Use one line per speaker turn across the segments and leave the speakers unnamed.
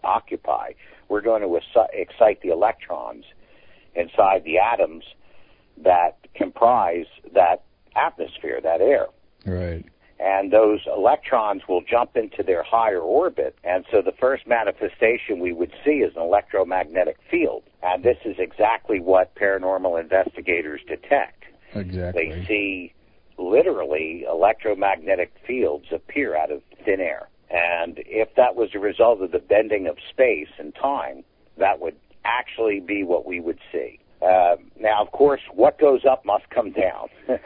occupy. We're going to excite the electrons inside the atoms that comprise that atmosphere, that air.
Right.
And those electrons will jump into their higher orbit. And so the first manifestation we would see is an electromagnetic field. And this is exactly what paranormal investigators detect.
Exactly.
They see literally electromagnetic fields appear out of thin air. And if that was a result of the bending of space and time, that would actually be what we would see. Now, of course, what goes up must come down.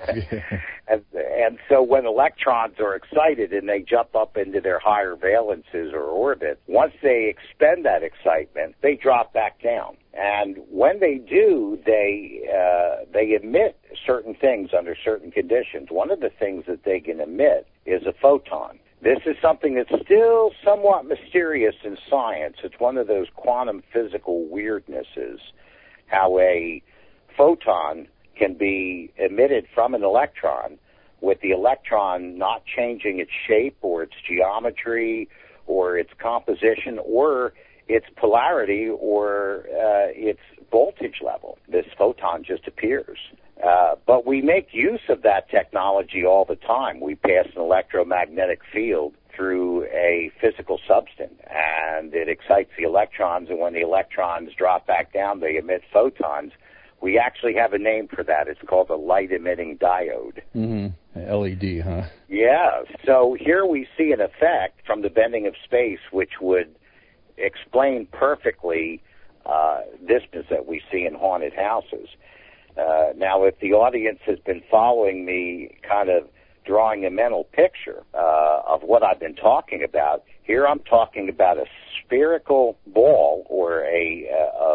and so when electrons are excited and they jump up into their higher valences or orbit, once they expend that excitement, they drop back down. And when they do, they emit certain things under certain conditions. One of the things that they can emit is a photon. This is something that's still somewhat mysterious in science. It's one of those quantum physical weirdnesses, how a photon can be emitted from an electron with the electron not changing its shape or its geometry or its composition or its polarity or its voltage level. This photon just appears. But we make use of that technology all the time. We pass an electromagnetic field through a physical substance, and it excites the electrons, and when the electrons drop back down, they emit photons. We actually have a name for that. It's called a light-emitting diode.
Mm-hmm. LED, huh?
Yeah. So here we see an effect from the bending of space which would explain perfectly this that we see in haunted houses. Now, if the audience has been following me kind of drawing a mental picture of what I've been talking about, here I'm talking about a spherical ball or a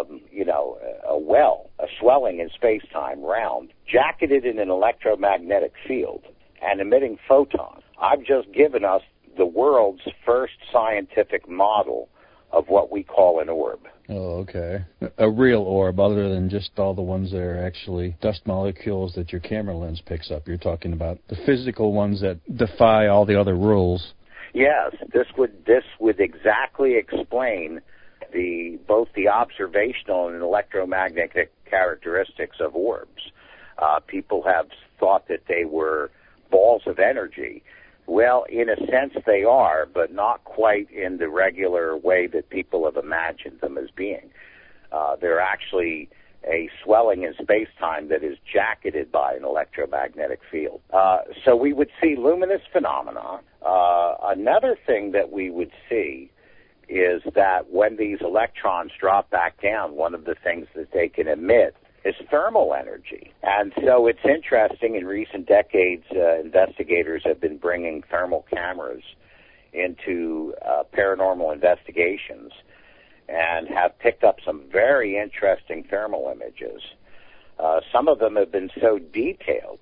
well, a swelling in space-time, round, jacketed in an electromagnetic field and emitting photons. I've just given us the world's first scientific model of what we call an orb.
Oh, okay. A real orb, other than just all the ones that are actually dust molecules that your camera lens picks up. You're talking about the physical ones that defy all the other rules.
Yes, this would exactly explain both the observational and electromagnetic characteristics of orbs. People have thought that they were balls of energy. Well, in a sense they are, but not quite in the regular way that people have imagined them as being. They're actually a swelling in space-time that is jacketed by an electromagnetic field. So we would see luminous phenomena. Another thing that we would see is that when these electrons drop back down, one of the things that they can emit is thermal energy. And so it's interesting, in recent decades, investigators have been bringing thermal cameras into paranormal investigations and have picked up some very interesting thermal images. Some of them have been so detailed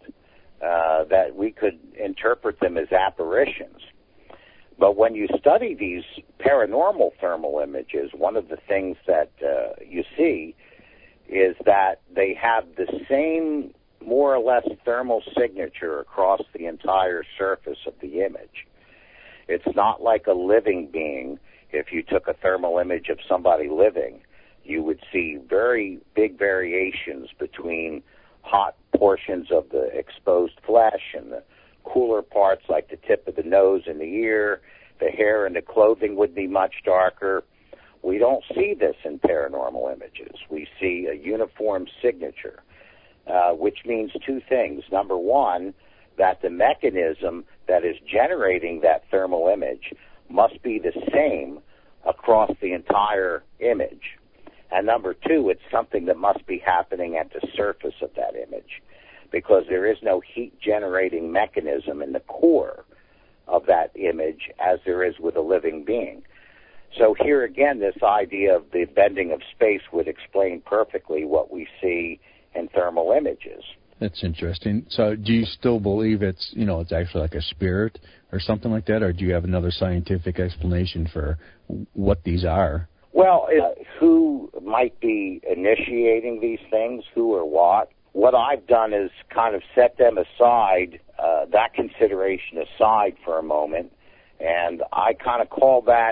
that we could interpret them as apparitions. But when you study these paranormal thermal images, one of the things that you see is that they have the same, more or less, thermal signature across the entire surface of the image. It's not like a living being. If you took a thermal image of somebody living, you would see very big variations between hot portions of the exposed flesh and the cooler parts like the tip of the nose and the ear. The hair and the clothing would be much darker. We don't see this in paranormal images. We see a uniform signature, which means two things. Number one, that the mechanism that is generating that thermal image must be the same across the entire image. And number two, it's something that must be happening at the surface of that image, because there is no heat-generating mechanism in the core of that image as there is with a living being. So here again, this idea of the bending of space would explain perfectly what we see in thermal images.
That's interesting. So do you still believe it's actually like a spirit or something like that, or do you have another scientific explanation for what these are?
Well, who might be initiating these things, who or what? What I've done is kind of set them aside, that consideration aside for a moment, and I kind of call that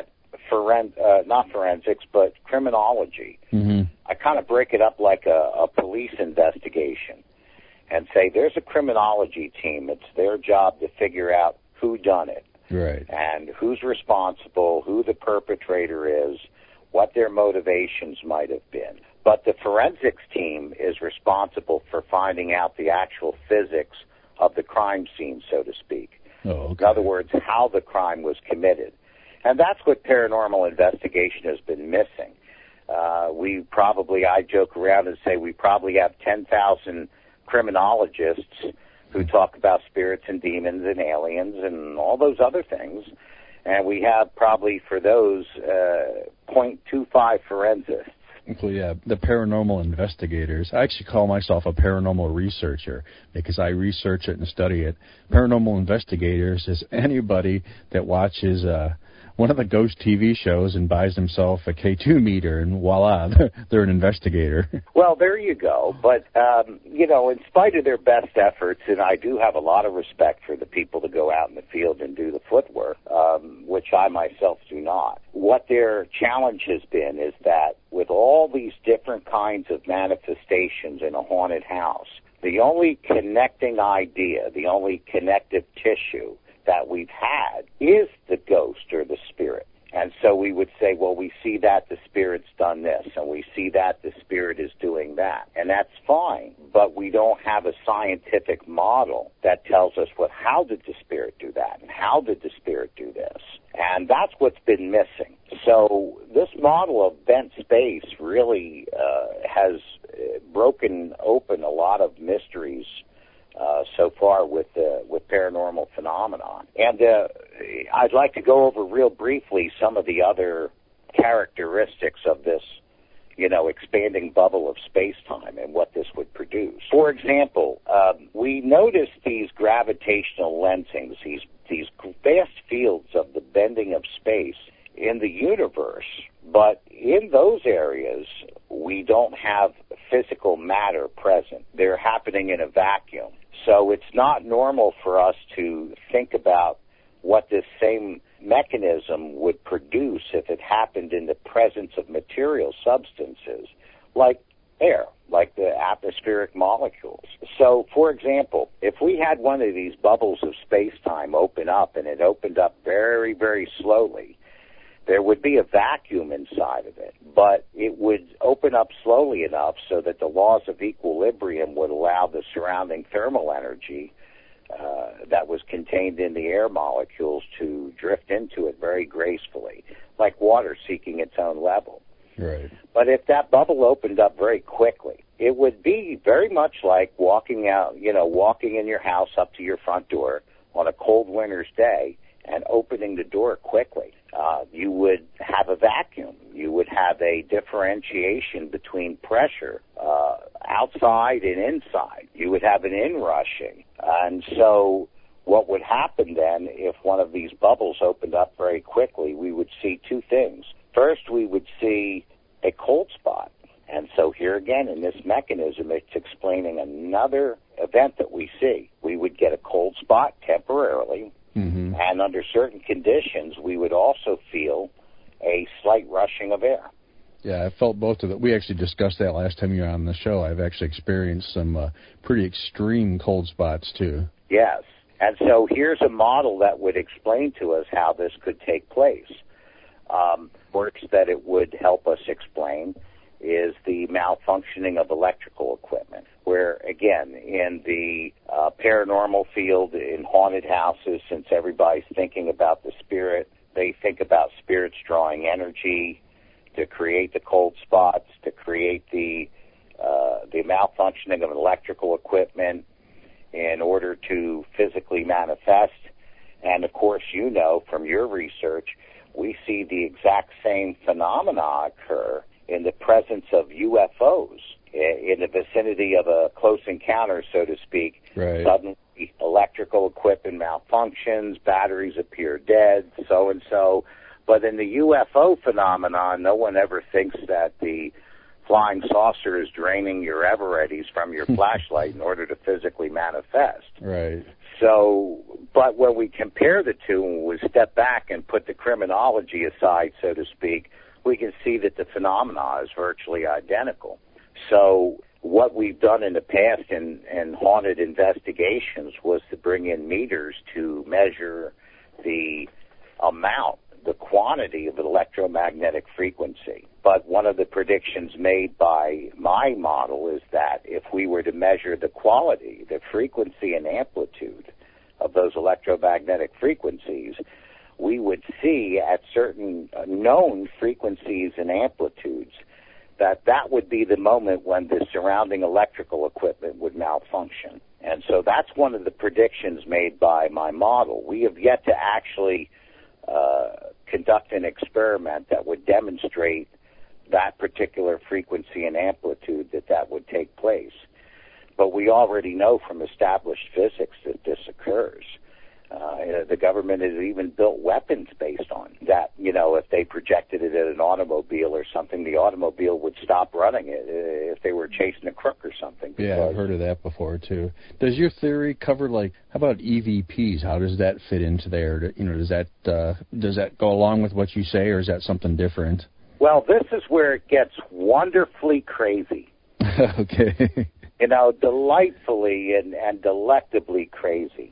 not forensics, but criminology.
Mm-hmm.
I kind of break it up like a police investigation and say there's a criminology team. It's their job to figure out who done it.
Right.
And who's responsible, who the perpetrator is, what their motivations might have been. But the forensics team is responsible for finding out the actual physics of the crime scene, so to speak.
Oh, okay.
In other words, how the crime was committed. And that's what paranormal investigation has been missing. I joke around and say we probably have 10,000 criminologists who talk about spirits and demons and aliens and all those other things. And we have probably for those 0.25 forensists.
Well, yeah, the paranormal investigators. I actually call myself a paranormal researcher because I research it and study it. Paranormal investigators is anybody that watches one of the ghost TV shows and buys themselves a K2 meter, and voila, they're an investigator.
Well, there you go. But, in spite of their best efforts, and I do have a lot of respect for the people that go out in the field and do the footwork, which I myself do not. What their challenge has been is that with all these different kinds of manifestations in a haunted house, the only connecting idea, the only connective tissue that we've had is the ghost or the spirit. And so we would say, well, we see that the spirit's done this, and we see that the spirit is doing that. And that's fine, but we don't have a scientific model that tells us, well, how did the spirit do that, and how did the spirit do this? And that's what's been missing. So this model of bent space really has broken open a lot of mysteries so far with paranormal phenomenon. And I'd like to go over real briefly some of the other characteristics of this, expanding bubble of space-time and what this would produce. For example, we notice these gravitational lensings, these vast fields of the bending of space in the universe, but in those areas, we don't have physical matter present. They're happening in a vacuum. So it's not normal for us to think about what this same mechanism would produce if it happened in the presence of material substances like air, like the atmospheric molecules. So, for example, if we had one of these bubbles of space-time open up, and it opened up very, very slowly, there would be a vacuum inside of it, but it would open up slowly enough so that the laws of equilibrium would allow the surrounding thermal energy that was contained in the air molecules to drift into it very gracefully, like water seeking its own level.
Right.
But if that bubble opened up very quickly, it would be very much like walking in your house up to your front door on a cold winter's day and opening the door quickly. You would have a vacuum. You would have a differentiation between pressure outside and inside. You would have an inrushing. And so what would happen then if one of these bubbles opened up very quickly, we would see two things. First, we would see a cold spot. And so here again, in this mechanism, it's explaining another event that we see. We would get a cold spot temporarily,
mm-hmm.
and under certain conditions, we would also feel a slight rushing of air.
Yeah, I felt both of them. We actually discussed that last time you were on the show. I've actually experienced some pretty extreme cold spots, too.
Yes. And so here's a model that would explain to us how this could take place. Works that it would help us explain is the malfunctioning of electrical equipment, where, again, in the paranormal field, in haunted houses, since everybody's thinking about the spirit, they think about spirits drawing energy to create the cold spots, to create the malfunctioning of electrical equipment in order to physically manifest. And, of course, you know from your research, we see the exact same phenomena occur in the presence of UFOs, in the vicinity of a close encounter, so to speak.
Right.
Suddenly, electrical equipment malfunctions, batteries appear dead, so-and-so. But in the UFO phenomenon, no one ever thinks that the flying saucers draining your Everetties from your flashlight in order to physically manifest.
Right.
So, but when we compare the two and we step back and put the criminology aside, so to speak, we can see that the phenomena is virtually identical. So what we've done in the past in haunted investigations was to bring in meters to measure the amount, the quantity of electromagnetic frequency. But one of the predictions made by my model is that if we were to measure the quality, the frequency and amplitude of those electromagnetic frequencies, we would see at certain known frequencies and amplitudes that would be the moment when the surrounding electrical equipment would malfunction. And so that's one of the predictions made by my model. We have yet to actually conduct an experiment that would demonstrate that particular frequency and amplitude that would take place. But we already know from established physics that this occurs. The government has even built weapons based on that. You know, if they projected it at an automobile or something, the automobile would stop running it if they were chasing a crook or something.
Yeah, I've heard of that before too. Does your theory cover, like, how about EVPs? How does that fit into there? You know, does that go along with what you say, or is that something different?
Well, this is where it gets wonderfully crazy.
Okay.
You know, delightfully and delectably crazy.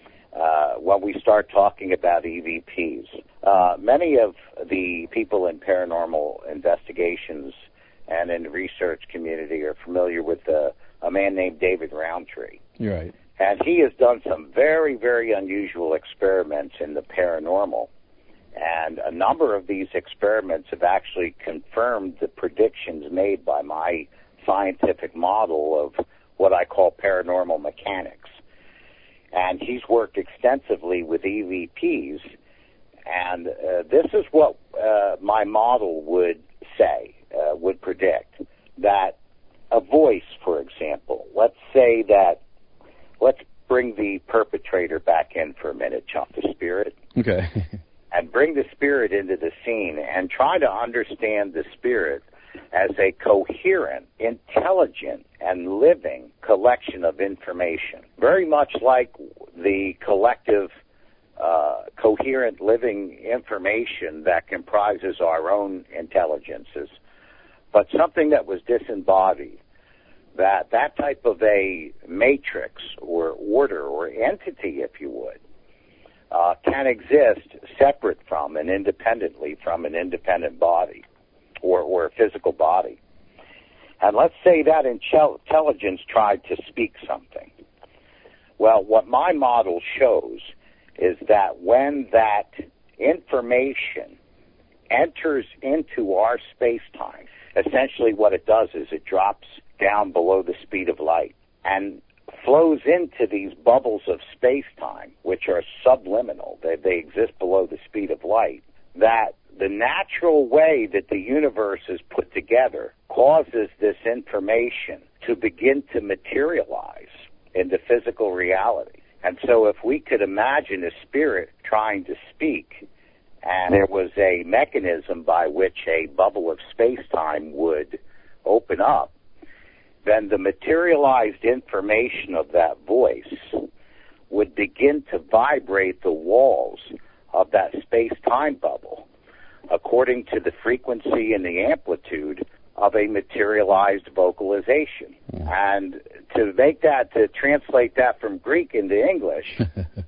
When we start talking about EVPs. Many of the people in paranormal investigations and in the research community are familiar with a man named David Roundtree.
You're right.
And he has done some very, very unusual experiments in the paranormal. And a number of these experiments have actually confirmed the predictions made by my scientific model of what I call paranormal mechanics. And he's worked extensively with EVPs, and this is what my model would say, would predict, that a voice, for example, let's bring the perpetrator back in for a minute, Chunk, the spirit.
Okay.
And bring the spirit into the scene and try to understand the spirit as a coherent, intelligent, and living collection of information. Very much like the collective, coherent, living information that comprises our own intelligences, but something that was disembodied. That type of a matrix or order or entity, if you would, can exist separate from and independently from an independent body or a physical body. And let's say that intelligence tried to speak something. Well, what my model shows is that when that information enters into our space-time, essentially what it does is it drops down below the speed of light and flows into these bubbles of space-time, which are subliminal. They exist below the speed of light. That the natural way that the universe is put together causes this information to begin to materialize into physical reality. And so if we could imagine a spirit trying to speak, and there was a mechanism by which a bubble of space-time would open up, then the materialized information of that voice would begin to vibrate the walls of that space-time bubble according to the frequency and the amplitude of a materialized vocalization. And to translate that from Greek into English,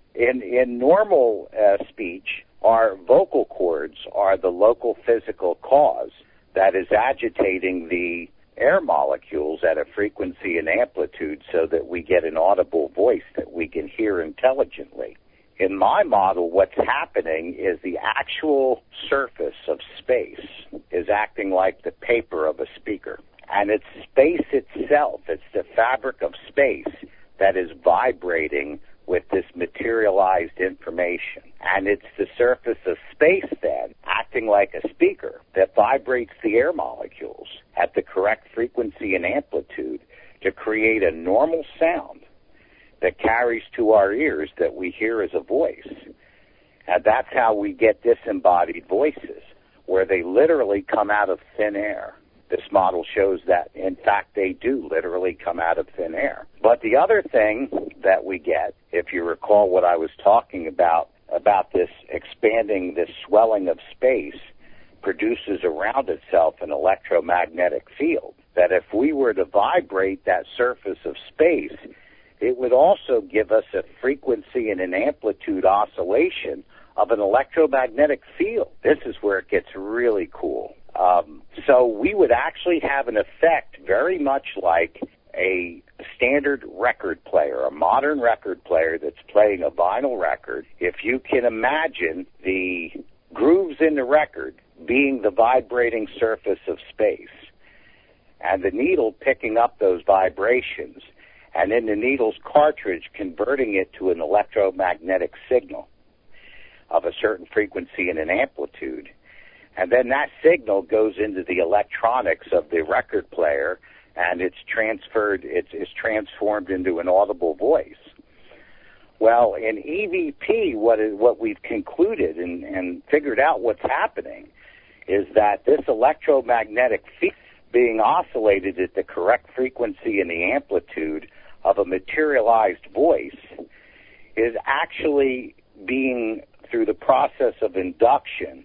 in normal speech, our vocal cords are the local physical cause that is agitating the air molecules at a frequency and amplitude so that we get an audible voice that we can hear intelligently. In my model, what's happening is the actual surface of space is acting like the paper of a speaker. And it's space itself, it's the fabric of space that is vibrating with this materialized information. And it's the surface of space then acting like a speaker that vibrates the air molecules at the correct frequency and amplitude to create a normal sound that carries to our ears that we hear as a voice. And that's how we get disembodied voices, where they literally come out of thin air. this model shows that, in fact, they do literally come out of thin air. But the other thing that we get, if you recall what I was talking about this expanding, this swelling of space, produces around itself an electromagnetic field, that if we were to vibrate that surface of space, it would also give us a frequency and an amplitude oscillation of an electromagnetic field. This is where it gets really cool. So we would actually have an effect very much like a standard record player, a modern record player that's playing a vinyl record. If you can imagine the grooves in the record being the vibrating surface of space, and the needle picking up those vibrations, and then the needle's cartridge converting it to an electromagnetic signal of a certain frequency and an amplitude. And then that signal goes into the electronics of the record player, and it's transformed into an audible voice. Well, in EVP, what we've concluded and figured out what's happening is that this electromagnetic field being oscillated at the correct frequency and the amplitude of a materialized voice is actually being, through the process of induction,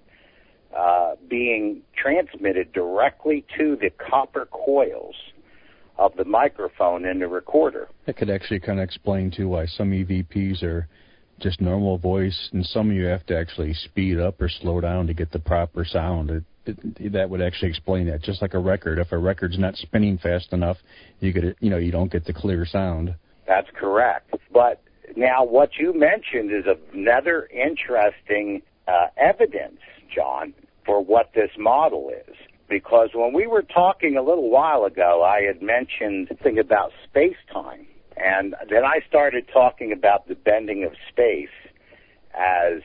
being transmitted directly to the copper coils of the microphone in the recorder.
That could actually kind of explain, too, why some EVPs are just normal voice, and some you have to actually speed up or slow down to get the proper sound. That would actually explain that. Just like a record, if a record's not spinning fast enough, you don't get the clear sound.
That's correct. But now what you mentioned is another interesting evidence, John, for what this model is. Because when we were talking a little while ago, I had mentioned something about space-time. And then I started talking about the bending of space as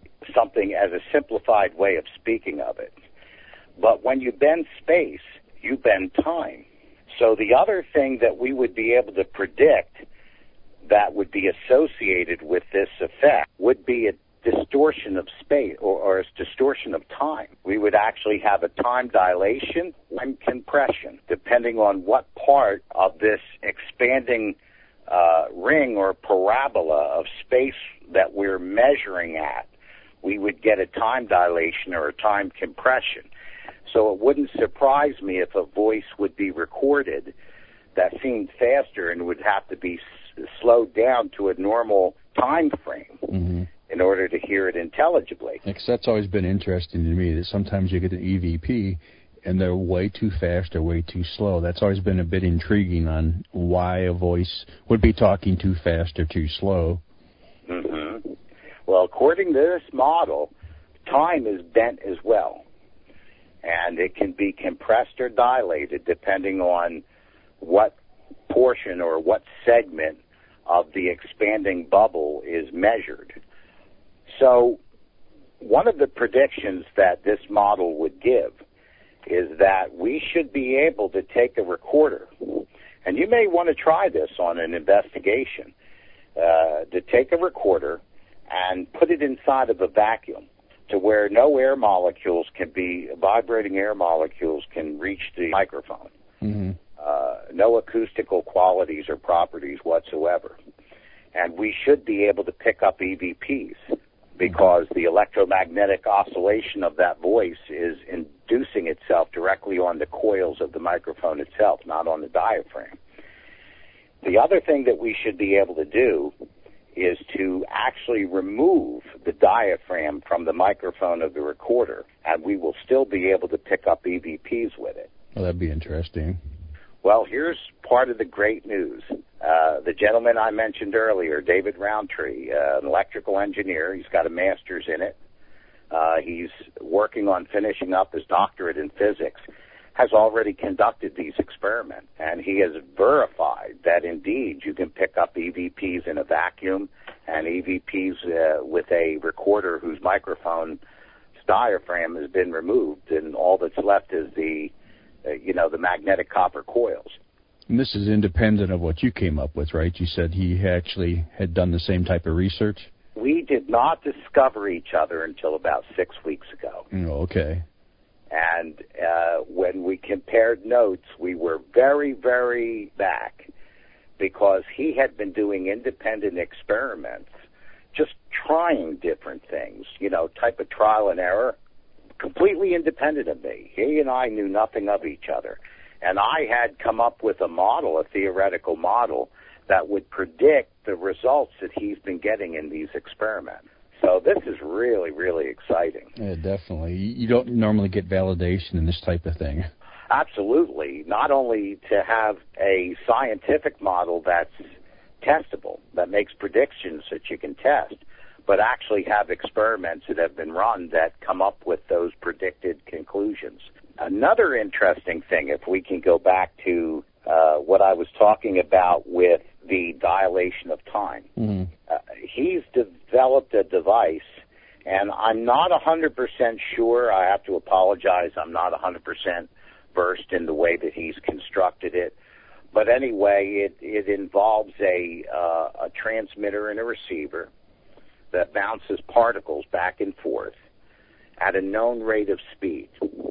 a simplified way of speaking of it. But when you bend space, you bend time. So the other thing that we would be able to predict that would be associated with this effect would be a distortion of space or a distortion of time. We would actually have a time dilation and compression, depending on what part of this expanding ring or parabola of space that we're measuring at. We would get a time dilation or a time compression. So it wouldn't surprise me if a voice would be recorded that seemed faster and would have to be slowed down to a normal time frame in order to hear it intelligibly.
Because that's always been interesting to me, that sometimes you get an EVP and they're way too fast or way too slow. That's always been a bit intriguing on why a voice would be talking too fast or too slow.
Well, according to this model, time is bent as well. And it can be compressed or dilated depending on what portion or what segment of the expanding bubble is measured. So one of the predictions that this model would give is that we should be able to take a recorder, and you may want to try this on an investigation, to take a recorder and put it inside of a vacuum to where no air molecules vibrating air molecules can reach the microphone. No acoustical qualities or properties whatsoever. And we should be able to pick up EVPs because the electromagnetic oscillation of that voice is inducing itself directly on the coils of the microphone itself, not on the diaphragm. The other thing that we should be able to do is to actually remove the diaphragm from the microphone of the recorder, and we will still be able to pick up EVPs with it.
Well, that'd be interesting.
Well, here's part of the great news. The gentleman I mentioned earlier, David Roundtree, an electrical engineer, he's got a master's in it. He's working on finishing up his doctorate in physics, has already conducted these experiments, and he has verified that indeed you can pick up EVPs in a vacuum and EVPs with a recorder whose microphone diaphragm has been removed, and all that's left is the magnetic copper coils.
And this is independent of what you came up with, right? You said he actually had done the same type of research?
We did not discover each other until about 6 weeks ago.
Oh, okay.
And when we compared notes, we were very, very back because he had been doing independent experiments, just trying different things, type of trial and error, completely independent of me. He and I knew nothing of each other. And I had come up with a model, a theoretical model, that would predict the results that he's been getting in these experiments. So this is really, really exciting.
Yeah, definitely. You don't normally get validation in this type of thing.
Absolutely. Not only to have a scientific model that's testable, that makes predictions that you can test, but actually have experiments that have been run that come up with those predicted conclusions. Another interesting thing, if we can go back to what I was talking about with the dilation of time, he's developed a device, and I'm not 100% sure. I have to apologize. I'm not 100% versed in the way that he's constructed it. But anyway, it involves a transmitter and a receiver that bounces particles back and forth at a known rate of speed,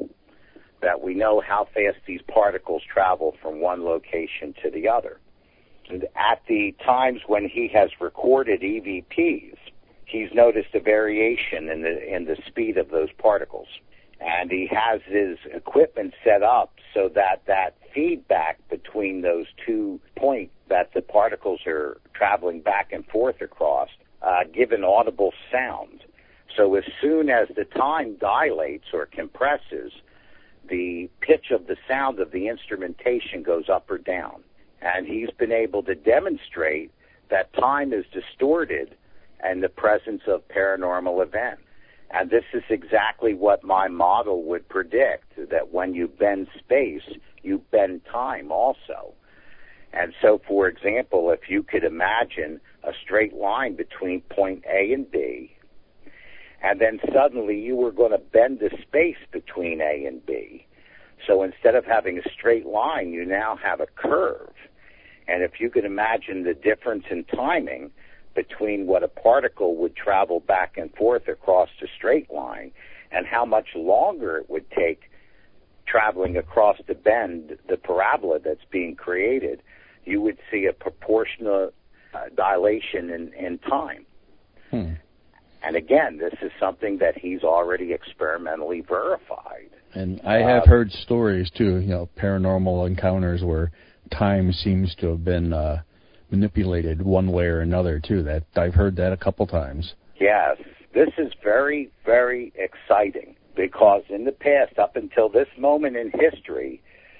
that we know how fast these particles travel from one location to the other. And at the times when he has recorded EVPs, he's noticed a variation in the speed of those particles. And he has his equipment set up so that feedback between those 2 points that the particles are traveling back and forth across give an audible sound. So as soon as the time dilates or compresses, the pitch of the sound of the instrumentation goes up or down. And he's been able to demonstrate that time is distorted in the presence of paranormal events. And this is exactly what my model would predict, that when you bend space, you bend time also. And so, for example, if you could imagine a straight line between point A and B, and then suddenly you were going to bend the space between A and B. So instead of having a straight line, you now have a curve. And if you could imagine the difference in timing between what a particle would travel back and forth across the straight line and how much longer it would take traveling across the bend, the parabola that's being created, you would see a proportional dilation in time. And again, this is something that he's already experimentally verified.
And I have heard stories, too, paranormal encounters where time seems to have been manipulated one way or another, too. That I've heard that a couple times.
Yes. This is very, very exciting because in the past, up until this moment in history,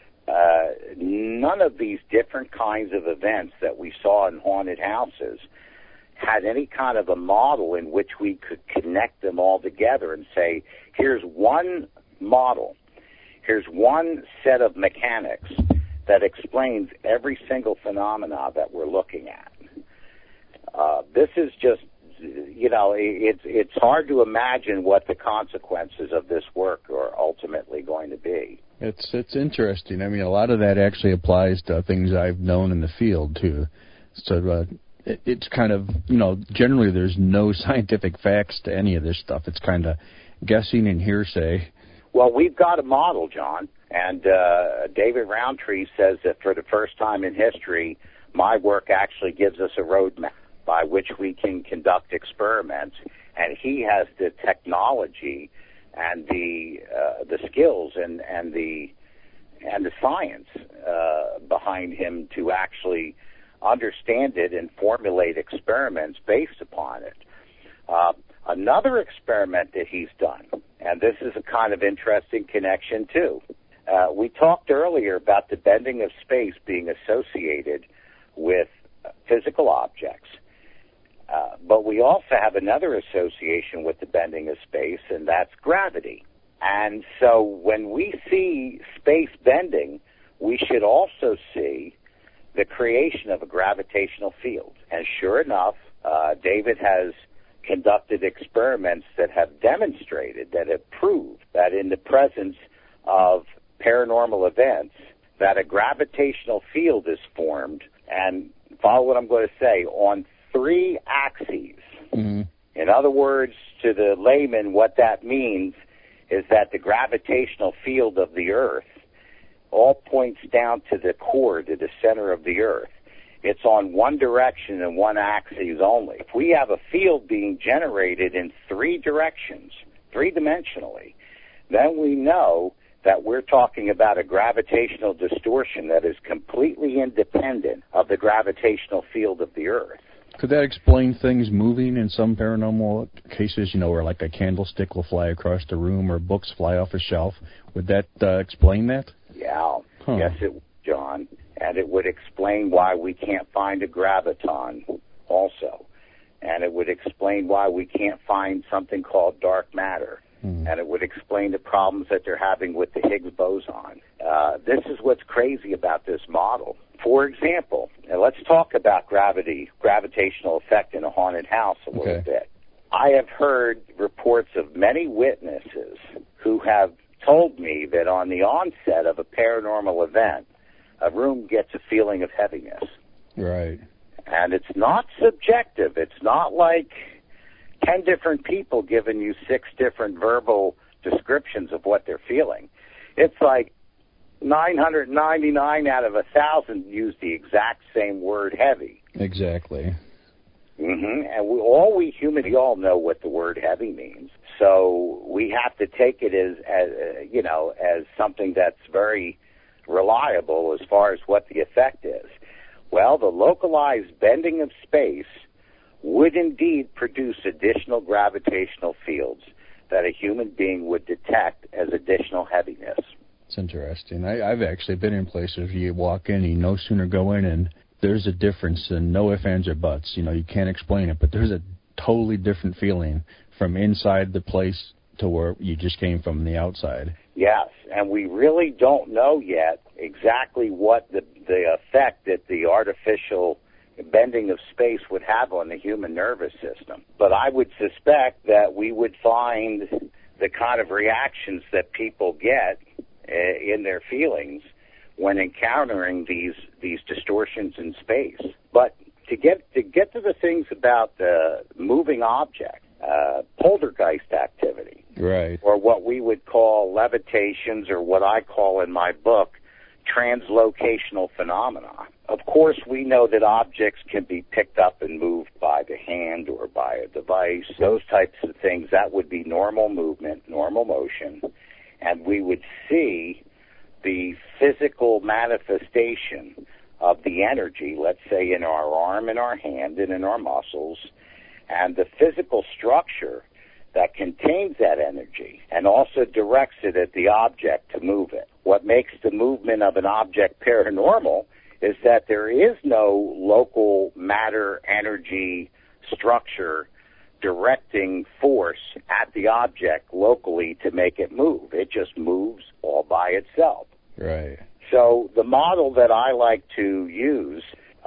none of these different kinds of events that we saw in haunted houses had any kind of a model in which we could connect them all together and say, here's one model, here's one set of mechanics that explains every single phenomena that we're looking at. This is just, it's hard to imagine what the consequences of this work are ultimately going to be.
It's interesting. I mean, a lot of that actually applies to things I've known in the field, too. So it's kind of, generally there's no scientific facts to any of this stuff. It's kind of guessing and hearsay.
Well, we've got a model, John, and David Roundtree says that for the first time in history, my work actually gives us a roadmap by which we can conduct experiments, and he has the technology and the skills and the science behind him to actually understand it and formulate experiments based upon it. Another experiment that he's done, and this is a kind of interesting connection too. We talked earlier about the bending of space being associated with physical objects. But we also have another association with the bending of space, and that's gravity. And so when we see space bending, we should also see the creation of a gravitational field. And sure enough, David has conducted experiments that have demonstrated, that have proved that in the presence of paranormal events, that a gravitational field is formed, and follow what I'm going to say, on 3 axes. Mm-hmm. In other words, to the layman, what that means is that the gravitational field of the Earth all points down to the core, to the center of the Earth. It's on one direction and one axis only. If we have a field being generated in three directions, three-dimensionally, then we know that we're talking about a gravitational distortion that is completely independent of the gravitational field of the Earth.
Could that explain things moving in some paranormal cases, where like a candlestick will fly across the room or books fly off a shelf? Would that explain that?
Yeah. Yes, it would, John. And it would explain why we can't find a graviton also. And it would explain why we can't find something called dark matter. And it would explain the problems that they're having with the Higgs boson. This is what's crazy about this model. For example, and let's talk about gravitational effect in a haunted house a little bit. I have heard reports of many witnesses who have told me that on the onset of a paranormal event, a room gets a feeling of heaviness.
Right.
And it's not subjective. It's not like 10 different people giving you 6 different verbal descriptions of what they're feeling. It's like 999 out of 1,000 use the exact same word, heavy.
Exactly.
And we humans, we all know what the word heavy means. So we have to take it as something that's very reliable as far as what the effect is. Well, the localized bending of space would indeed produce additional gravitational fields that a human being would detect as additional heaviness.
It's interesting. I've actually been in places you walk in, you no sooner go in, and there's a difference, and no ifs, ands, or buts. You can't explain it, but there's a totally different feeling from inside the place to where you just came from the outside.
Yes, and we really don't know yet exactly what the effect that the artificial bending of space would have on the human nervous system. But I would suspect that we would find the kind of reactions that people get in their feelings when encountering these distortions in space. But to get to the things about the moving object, poltergeist activity,
right,
or what we would call levitations, or what I call in my book translocational phenomena. Of course, we know that objects can be picked up and moved by the hand or by a device. Those types of things, that would be normal movement, normal motion, and we would see the physical manifestation of the energy, let's say in our arm, in our hand, and in our muscles, and the physical structure that contains that energy and also directs it at the object to move it. What makes the movement of an object paranormal is that there is no local matter, energy, structure directing force at the object locally to make it move. It just moves all by itself.
Right.
So the model that I like to use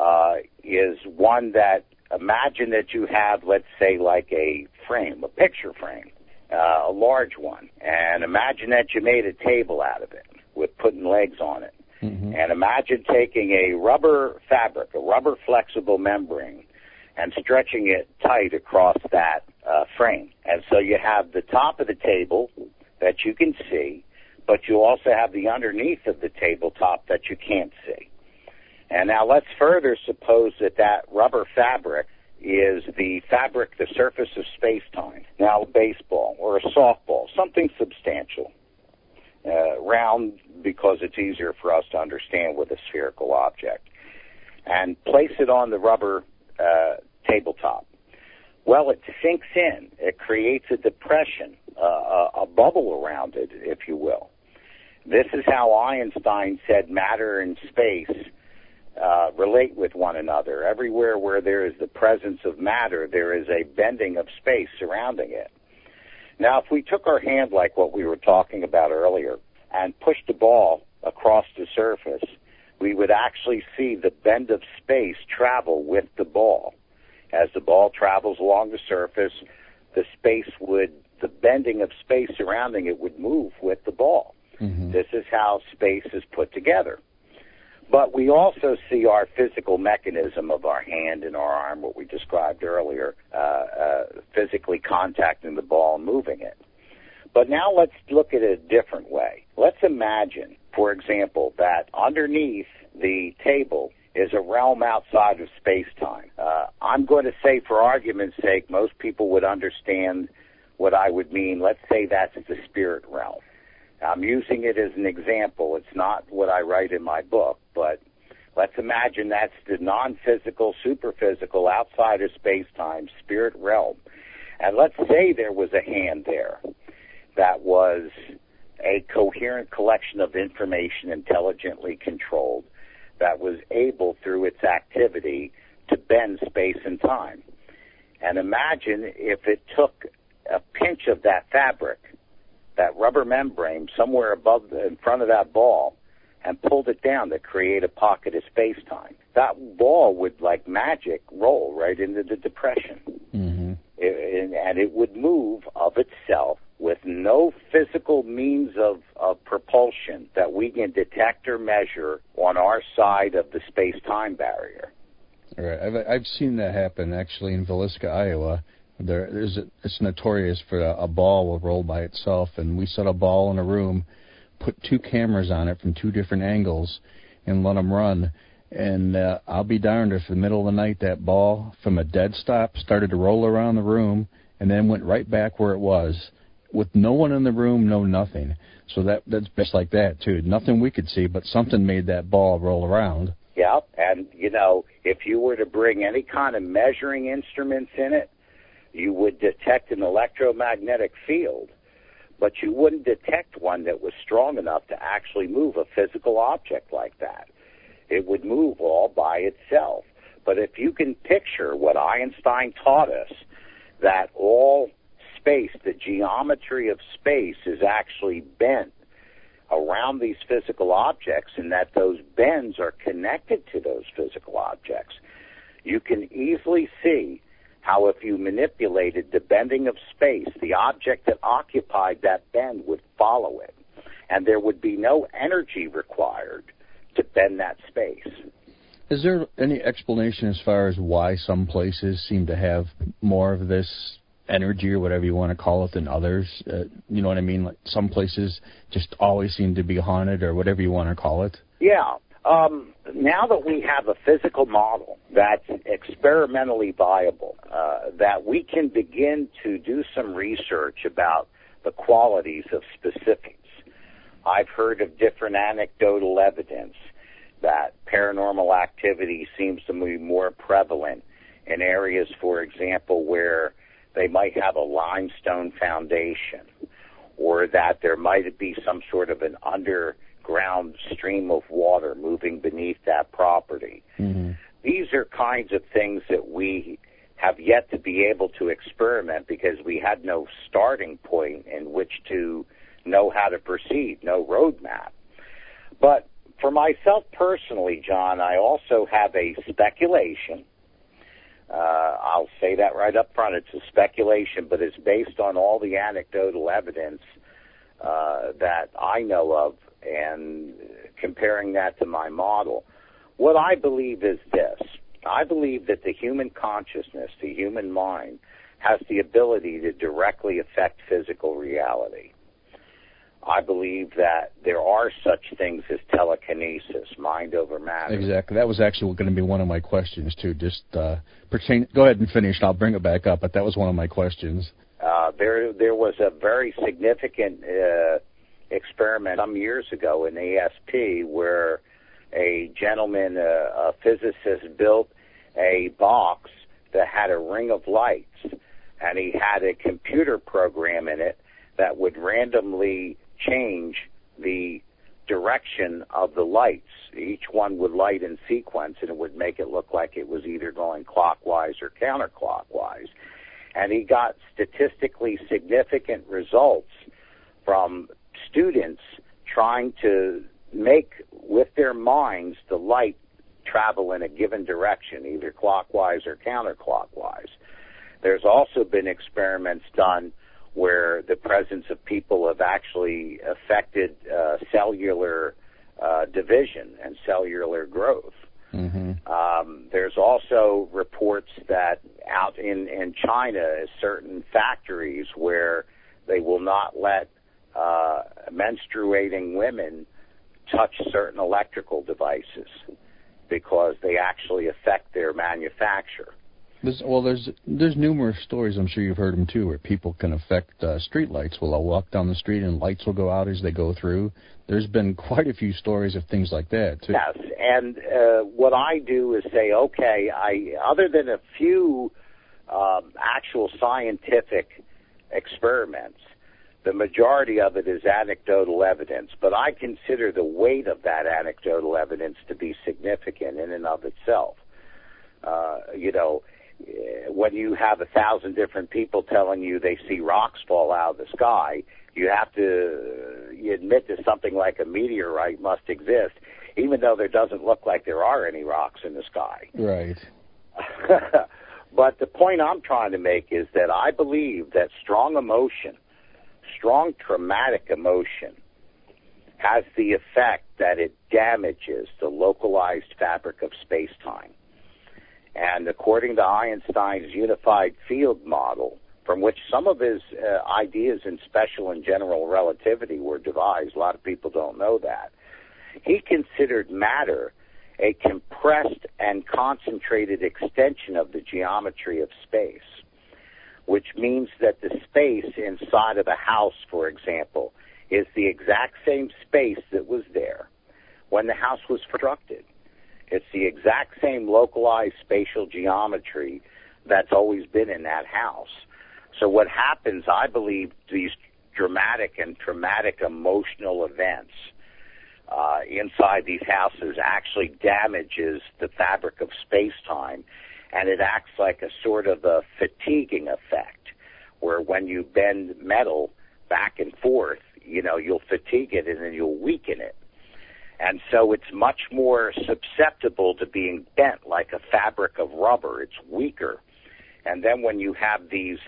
is one that, imagine that you have, let's say, like a frame, a picture frame, a large one, and imagine that you made a table out of it with putting legs on it. And imagine taking a rubber fabric, a rubber flexible membrane, and stretching it tight across that frame. And so you have the top of the table that you can see, but you also have the underneath of the tabletop that you can't see. And now let's further suppose that rubber fabric is the fabric, the surface of space-time. Now a baseball or a softball, something substantial, round because it's easier for us to understand with a spherical object, and place it on the rubber tabletop. Well, it sinks in. It creates a depression, a bubble around it, if you will. This is how Einstein said matter and space relate with one another. Everywhere where there is the presence of matter, there is a bending of space surrounding it. Now, if we took our hand, like what we were talking about earlier, and pushed the ball across the surface, we would actually see the bend of space travel with the ball. As the ball travels along the surface, the bending of space surrounding it would move with the ball. This is how space is put together. But we also see our physical mechanism of our hand and our arm, what we described earlier, physically contacting the ball and moving it. But now let's look at it a different way. Let's imagine, for example, that underneath the table is a realm outside of space-time. I'm going to say, for argument's sake, most people would understand what I would mean. Let's say that's the spirit realm. I'm using it as an example. It's not what I write in my book, but let's imagine that's the non-physical, superphysical, outside of space-time, spirit realm. And let's say there was a hand there that was a coherent collection of information intelligently controlled that was able, through its activity, to bend space and time. And imagine if it took a pinch of that fabric, that rubber membrane, somewhere above in front of that ball, and pulled it down to create a pocket of space-time. That ball would, like magic, roll right into the depression.
Mm-hmm.
And it would move of itself with no physical means of propulsion that we can detect or measure on our side of the space-time barrier.
All right. I've seen that happen, actually, in Villisca, Iowa. It's notorious for a ball will roll by itself, and we set a ball in a room, put 2 cameras on it from 2 different angles, and let them run. And I'll be darned if in the middle of the night that ball, from a dead stop, started to roll around the room and then went right back where it was, with no one in the room, no nothing. So that's just like that, too. Nothing we could see, but something made that ball roll around.
Yeah, and, if you were to bring any kind of measuring instruments in it, you would detect an electromagnetic field, but you wouldn't detect one that was strong enough to actually move a physical object like that. It would move all by itself. But if you can picture what Einstein taught us, that all space, the geometry of space, is actually bent around these physical objects, and that those bends are connected to those physical objects, you can easily see how if you manipulated the bending of space, the object that occupied that bend would follow it, and there would be no energy required to bend that space.
Is there any explanation as far as why some places seem to have more of this energy or whatever you want to call it than others? You know what I mean? Like some places just always seem to be haunted or whatever you want to call it?
Yeah. Now that we have a physical model that's experimentally viable, that we can begin to do some research about the qualities of specifics. I've heard of different anecdotal evidence that paranormal activity seems to be more prevalent in areas, for example, where they might have a limestone foundation, or that there might be some sort of an underground stream of water moving beneath that property.
Mm-hmm.
These are kinds of things that we have yet to be able to experiment because we had no starting point in which to know how to proceed, no roadmap. But for myself personally, John, I also have a speculation. I'll say that right up front. It's a speculation, but it's based on all the anecdotal evidence that I know of and comparing that to my model. What I believe is this. I believe that the human consciousness, the human mind, has the ability to directly affect physical reality. I believe that there are such things as telekinesis, mind over matter.
Exactly. That was actually going to be one of my questions, too. Just go ahead and finish, and I'll bring it back up, but that was one of my questions.
There was a very significant experiment some years ago in ASP where a gentleman, a physicist, built a box that had a ring of lights, and he had a computer program in it that would randomly change the direction of the lights. Each one would light in sequence, and it would make it look like it was either going clockwise or counterclockwise. And he got statistically significant results from students trying to make, with their minds, the light travel in a given direction, either clockwise or counterclockwise. There's also been experiments done where the presence of people have actually affected cellular division and cellular growth.
Mm-hmm.
There's also reports that out in China, certain factories where They will not let menstruating women touch certain electrical devices because they actually affect their manufacture.
There's numerous stories, I'm sure you've heard them too, where people can affect street lights. Well, they'll walk down the street and lights will go out as they go through. There's been quite a few stories of things like that too.
Yes, and what I do is say, okay, other than a few actual scientific experiments, the majority of it is anecdotal evidence, but I consider the weight of that anecdotal evidence to be significant in and of itself. When you have 1,000 different people telling you they see rocks fall out of the sky, you admit that something like a meteorite must exist, even though there doesn't look like there are any rocks in the sky.
Right.
But the point I'm trying to make is that I believe that strong traumatic emotion, has the effect that it damages the localized fabric of space-time. And according to Einstein's unified field model, from which some of his ideas in special and general relativity were devised, a lot of people don't know that, he considered matter a compressed and concentrated extension of the geometry of space, which means that the space inside of a house, for example, is the exact same space that was there when the house was constructed. It's the exact same localized spatial geometry that's always been in that house. So what happens, I believe, these dramatic and traumatic emotional events inside these houses actually damages the fabric of space-time, and it acts like a sort of a fatiguing effect, where when you bend metal back and forth, you'll fatigue it and then you'll weaken it. And so it's much more susceptible to being bent like a fabric of rubber. It's weaker. And then when you have these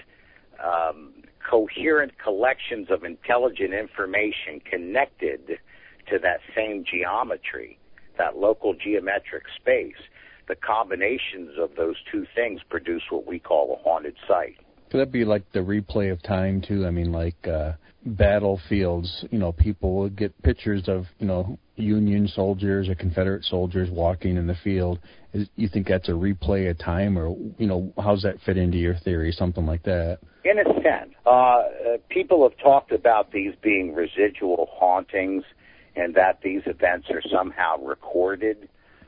coherent collections of intelligent information connected to that same geometry, that local geometric space, the combinations of those two things produce what we call a haunted site.
Could that be like the replay of time, too? I mean, like battlefields, people will get pictures of, Union soldiers or Confederate soldiers walking in the field. You think that's a replay of time, or, how's that fit into your theory, something like that?
In a sense. People have talked about these being residual hauntings and that these events are somehow recorded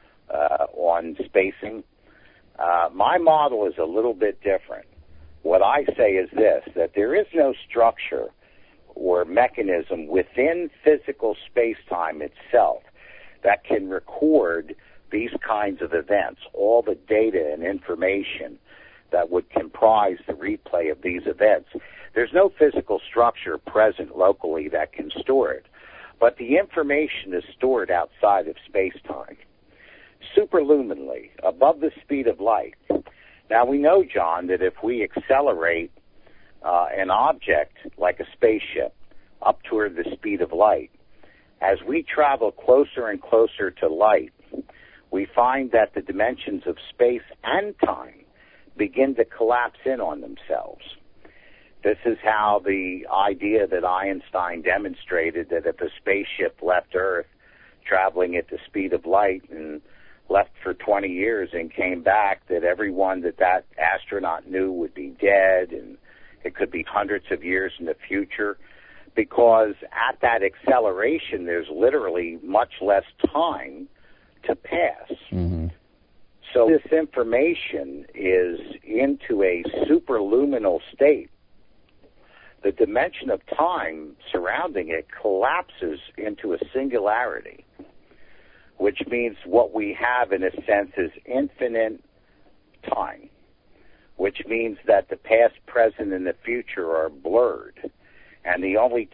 on spacing. My model is a little bit different. What I say is this, that there is no structure or mechanism within physical space-time itself that can record these kinds of events, all the data and information that would comprise the replay of these events. There's no physical structure present locally that can store it, but the information is stored outside of space-time, superluminally, above the speed of light. Now, we know, John, that if we accelerate an object like a spaceship up toward the speed of light, as we travel closer and closer to light, we find that the dimensions of space and time begin to collapse in on themselves. This is how the idea that Einstein demonstrated, that if a spaceship left Earth traveling at the speed of light and left for 20 years and came back, that everyone that astronaut knew would be dead, and it could be hundreds of years in the future, because at that acceleration there's literally much less time to pass. Mm-hmm. So this information is into a superluminal state. The dimension of time surrounding it collapses into a singularity, which means what we have in a sense is infinite time, which means that the past, present, and the future are blurred. And the only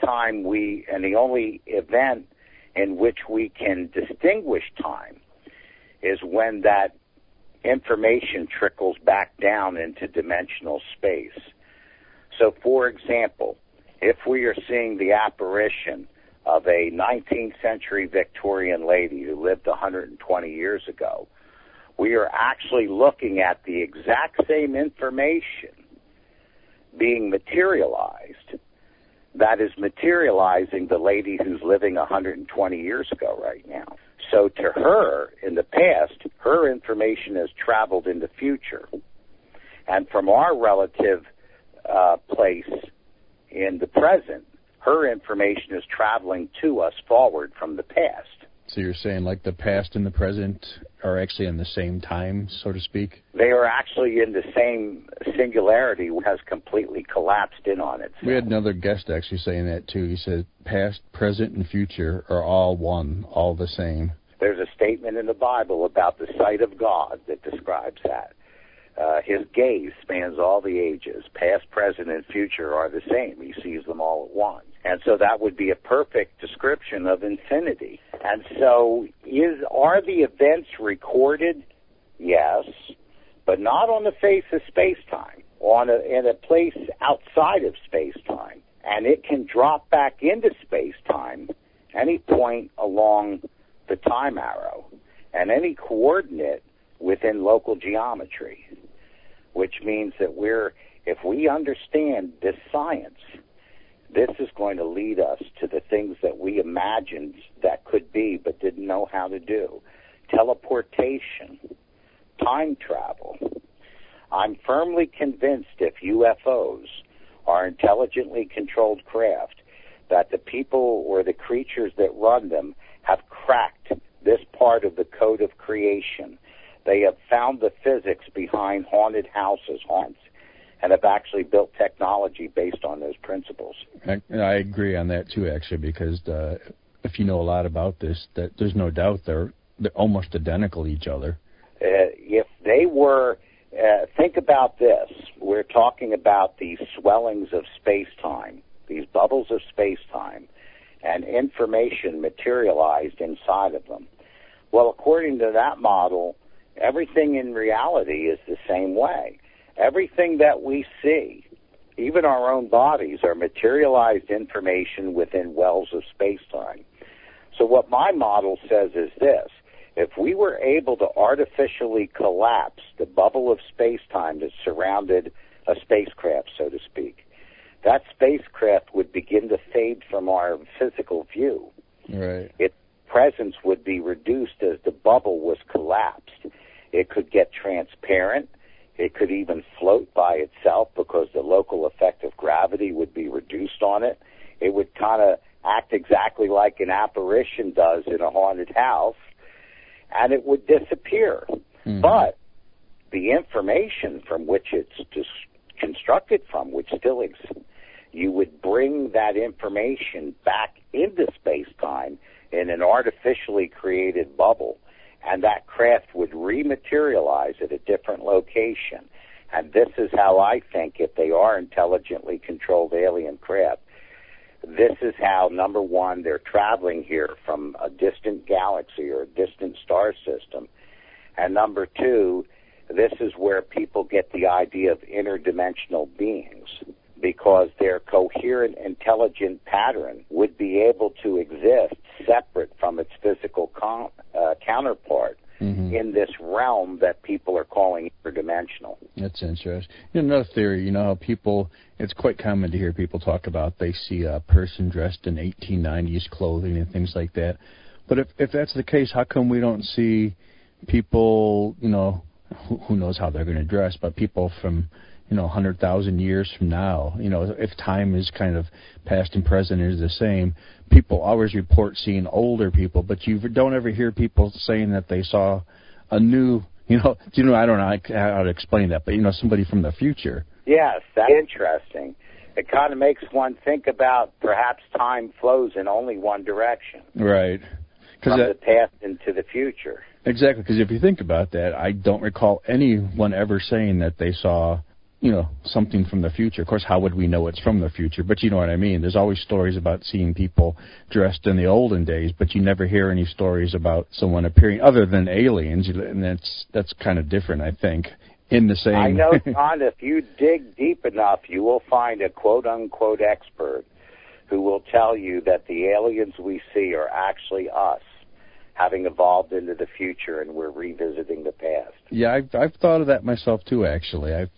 event in which we can distinguish time is when that information trickles back down into dimensional space. So, for example, if we are seeing the apparition of a 19th century Victorian lady who lived 120 years ago, we are actually looking at the exact same information being materialized that is materializing the lady who's living 120 years ago right now. So to her, in the past, her information has traveled in the future. And from our relative place in the present, her information is traveling to us forward from the past.
So you're saying like the past and the present are actually in the same time, so to speak?
They are actually in the same singularity, has completely collapsed in on itself.
We had another guest actually saying that too. He said past, present, and future are all one, all the same.
There's a statement in the Bible about the sight of God that describes that. His gaze spans all the ages. Past, present, and future are the same. He sees them all at once. And so that would be a perfect description of infinity. And so are the events recorded? Yes, but not on the face of space-time, in a place outside of space-time. And it can drop back into space-time any point along the time arrow and any coordinate within local geometry, which means that if we understand this science, this is going to lead us to the things that we imagined that could be but didn't know how to do. Teleportation, time travel. I'm firmly convinced if UFOs are intelligently controlled craft, that the people or the creatures that run them have cracked this part of the code of creation. They have found the physics behind haunted houses, haunts, and have actually built technology based on those principles.
I agree on that too, actually, because if you know a lot about this, that there's no doubt they're almost identical to each other.
If they were, think about this. We're talking about these swellings of space-time, these bubbles of space-time, and information materialized inside of them. Well, according to that model, everything in reality is the same way. Everything that we see, even our own bodies, are materialized information within wells of space-time. So what my model says is this: if we were able to artificially collapse the bubble of space-time that surrounded a spacecraft, so to speak, that spacecraft would begin to fade from our physical view.
Right.
Its presence would be reduced as the bubble was collapsed. It could get transparent. It could even float by itself because the local effect of gravity would be reduced on it. It would kind of act exactly like an apparition does in a haunted house, and it would disappear. Mm-hmm. But the information from which it's constructed from, which still exists, you would bring that information back into space-time in an artificially created bubble, and that craft would rematerialize at a different location. And this is how I think, if they are intelligently controlled alien craft, this is how, number one, they're traveling here from a distant galaxy or a distant star system. And number two, this is where people get the idea of interdimensional beings, because their coherent, intelligent pattern would be able to exist separate from its physical counterpart in this realm that people are calling interdimensional.
That's interesting. Another theory, how people, it's quite common to hear people talk about they see a person dressed in 1890s clothing and things like that. But if that's the case, how come we don't see people, who knows how they're going to dress, but people from 100,000 years from now, if time is kind of past and present is the same, people always report seeing older people, but you don't ever hear people saying that they saw a new, I don't know how to explain that, but, somebody from the future.
Yes, that's interesting. It kind of makes one think about perhaps time flows in only one direction.
Right.
From the past into the future.
Exactly, because if you think about that, I don't recall anyone ever saying that they saw something from the future. Of course, how would we know it's from the future? But you know what I mean. There's always stories about seeing people dressed in the olden days, but you never hear any stories about someone appearing other than aliens, and that's kind of different, I think, in the same...
I know, John, if you dig deep enough, you will find a quote-unquote expert who will tell you that the aliens we see are actually us, having evolved into the future, and we're revisiting the past.
Yeah, I've thought of that myself, too, actually.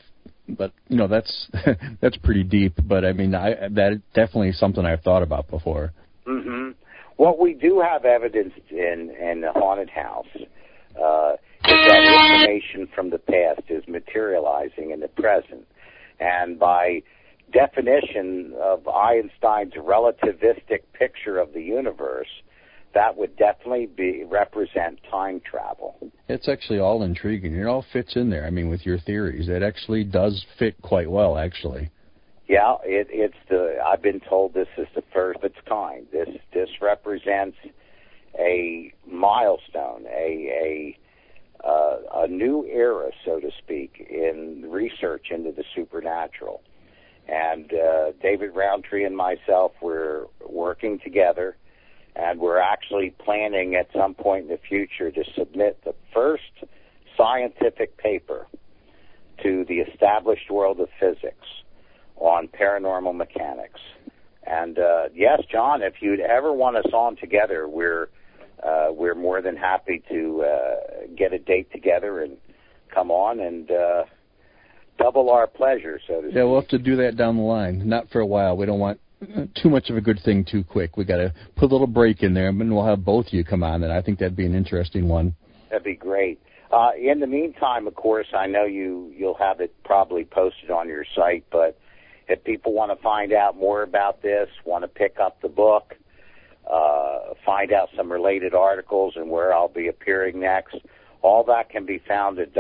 But that's that's pretty deep. But I mean, that definitely is something I've thought about before.
Mm-hmm. What we do have evidence in the haunted house is that information from the past is materializing in the present, and by definition of Einstein's relativistic picture of the universe, that would definitely represent time travel. It's
actually all intriguing. It all fits in there. I mean, with your theories, it actually does fit quite well, actually.
Yeah, I've been told this is the first of its kind. This represents a milestone, a new era, so to speak, in research into the supernatural. And David Roundtree and myself, we're working together, and we're actually planning at some point in the future to submit the first scientific paper to the established world of physics on paranormal mechanics. And yes, John, if you'd ever want us on together, we're more than happy to get a date together and come on and double our pleasure, so to speak.
Yeah, we'll have to do that down the line. Not for a while. We don't want too much of a good thing too quick. We got to put a little break in there, and we'll have both of you come on, and I think that'd be an interesting one.
That'd be great. In the meantime, of course, I know you'll have it probably posted on your site, but if people want to find out more about this, want to pick up the book, find out some related articles and where I'll be appearing next, all that can be found at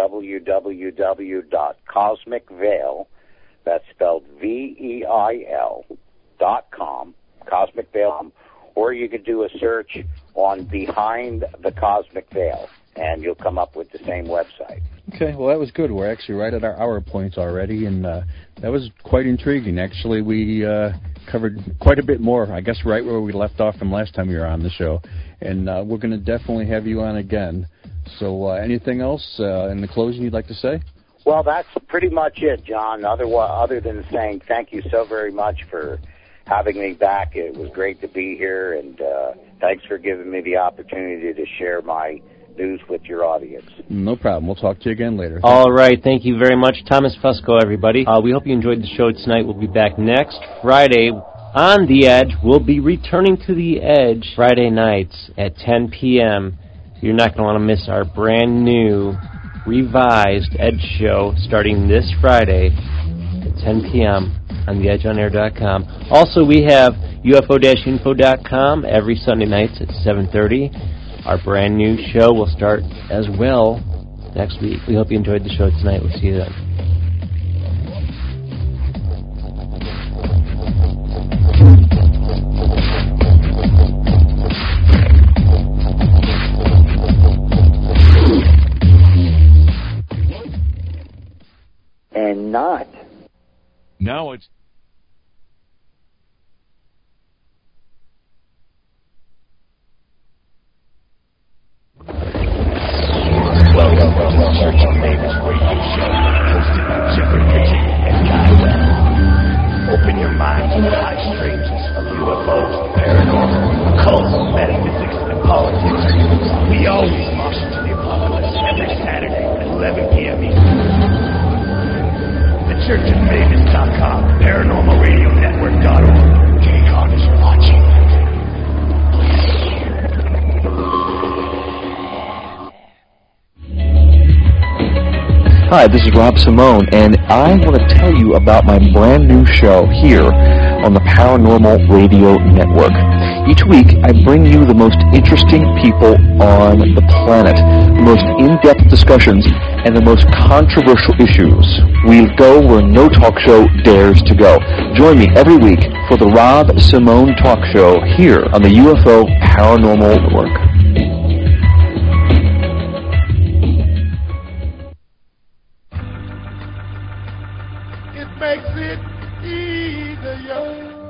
www.cosmicveil, that's spelled VEIL.com, Cosmic Veil, or you could do a search on Behind the Cosmic Veil, and you'll come up with the same website.
Okay, well, that was good. We're actually right at our hour points already, and that was quite intriguing. Actually, we covered quite a bit more, I guess, right where we left off from last time you were on the show, and we're going to definitely have you on again. So anything else in the closing you'd like to say?
Well, that's pretty much it, John, other than saying thank you so very much for having me back. It was great to be here, and thanks for giving me the opportunity to share my news with your audience.
No problem. We'll talk to you again later.
All right. Thank you very much, Thomas Fusco, everybody. We hope you enjoyed the show tonight. We'll be back next Friday on The Edge. We'll be returning to The Edge Friday nights at 10 p.m. You're not going to want to miss our brand new, revised Edge show starting this Friday at 10 p.m. on theedgeonair.com. Also, we have ufo-info.com every Sunday nights at 7:30. Our brand new show will start as well next week. We hope you enjoyed the show tonight. We'll see you then.
And not.
Now it's
Welcome to the Church of Neighbors radio show, hosted by Jeffrey Ritchie and Guy Webb. Open your mind to the high strangeness of UFOs, paranormal, occult, metaphysics, and politics. We always march into the apocalypse every Saturday at 11 p.m. Eastern. The ChurchofNeighbors.com, ParanormalRadioNetwork.org. Jay God is watching.
Hi, this is Rob Simone, and I want to tell you about my brand new show here on the Paranormal Radio Network. Each week, I bring you the most interesting people on the planet, the most in-depth discussions, and the most controversial issues. We go where no talk show dares to go. Join me every week for the Rob Simone Talk Show here on the UFO Paranormal Network.
Makes it easier.